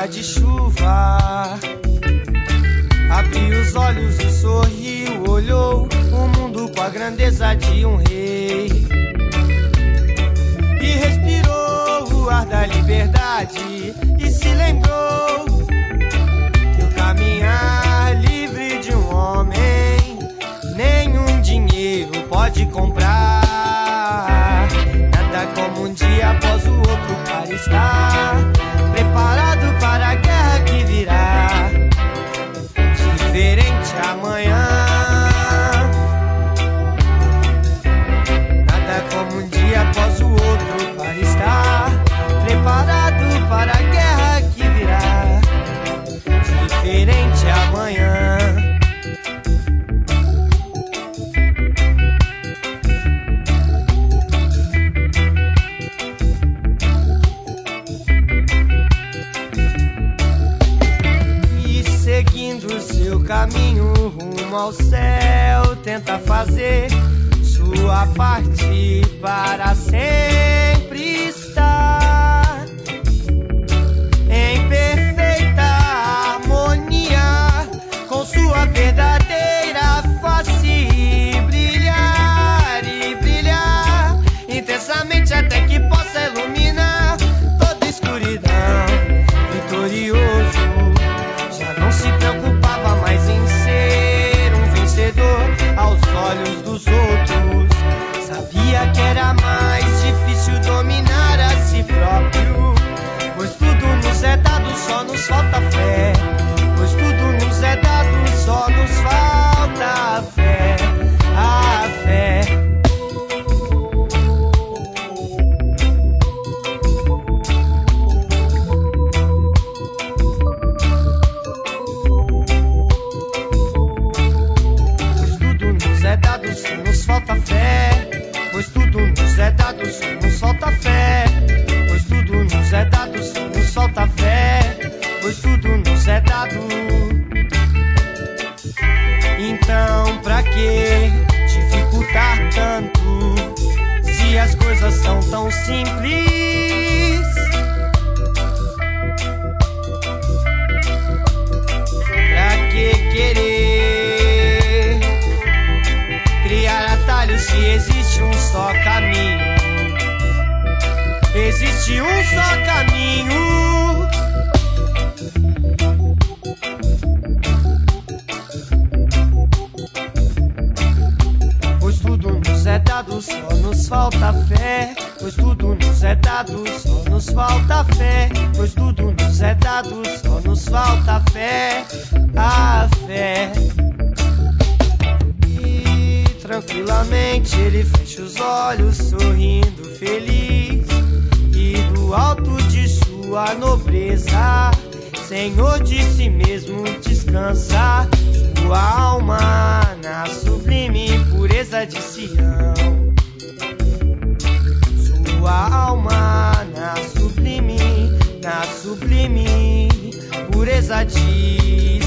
dia de chuva. Abriu os olhos e sorriu, olhou o mundo com a grandeza de um rei. E respirou o ar da liberdade e se lembrou que o caminhar livre de um homem nenhum dinheiro pode comprar. Nada como um dia após o outro para estar preparado para a guerra que virá. Diferente amanhã. Nada como um dia após o outro para estar preparado para a guerra que virá. Diferente amanhã. Seu caminho rumo ao céu, tenta fazer sua parte para sempre estar em perfeita harmonia com sua verdadeira face e brilhar intensamente até que possa iluminar toda escuridão. Vitorioso, já não se preocupava mais em ser um vencedor aos olhos dos outros. Sabia que era mais difícil dominar a si próprio, pois tudo nos é dado, só nos falta fé. Pois tudo nos é dado, só nos falta a fé. A fé. Só nos falta fé, pois tudo nos é dado, só nos falta fé. Pois tudo nos é dado, só nos falta fé. Pois tudo nos é dado. Então pra que dificultar tanto, se as coisas são tão simples? Pra que querer criar atalhos se existe um só caminho? Existe um só caminho. Pois tudo nos é dado, só nos falta fé. Pois tudo nos é dado, só nos falta fé. Pois tudo nos é dado, só nos falta fé. A fé. Tranquilamente ele fecha os olhos, sorrindo feliz, e do alto de sua nobreza, Senhor de si mesmo descansa sua alma na sublime pureza de Sião. Sua alma na sublime pureza de